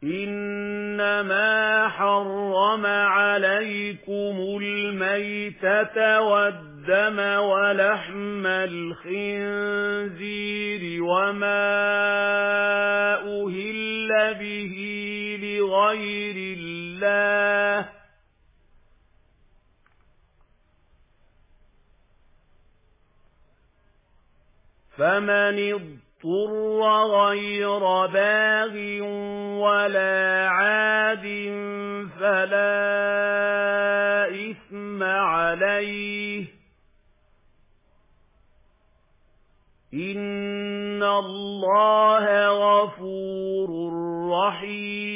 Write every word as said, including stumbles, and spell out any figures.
إنما حرم عليكم الميتة والدم ولحم الخنزير وما أهل به لغير الله فمن اضطر غير باغ ولا عاد فلا إثم عليه إن الله غفور رحيم